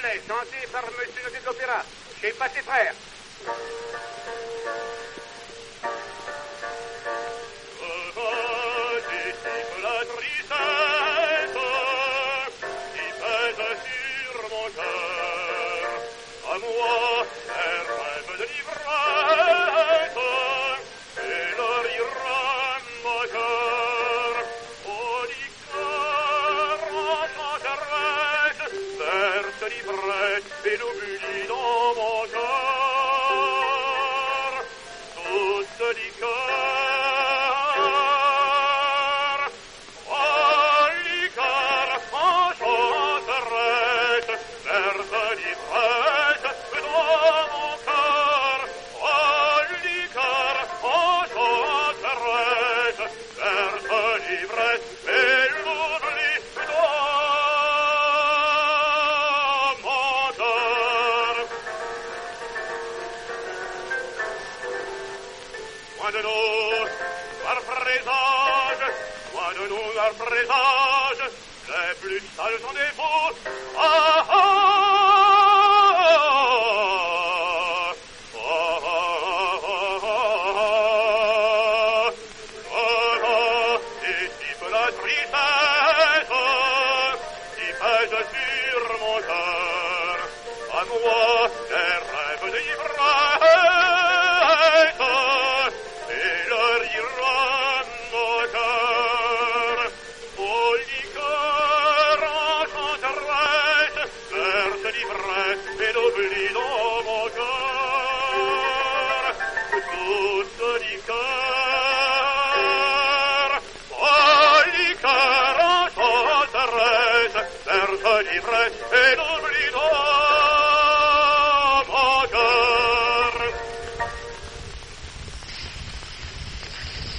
Hamlet, chanté par Monsieur de l'Opéra, chez Pathé Frères. La tristesse qui pèse sur mon cœur, à moi, un rêve de l'ivresse, et leur ira mon cœur. Oh, liqueur, enchanteresse, verse l'ivresse et l'oubli dans mon cœur. Toute liqueur, présage, les plus sages sont des faux. Ah, ah, ah, dissipe la tristesse qui pèse sur mon cœur. À moi, des rêves d'ivresse et leur ira mon cœur. Oh, liqueur enchanteresse, verse l'ivresse et l'oubli dans mon cœur. Toute liqueur, oh, liqueur enchanteresse, verse l'ivresse et l'oubli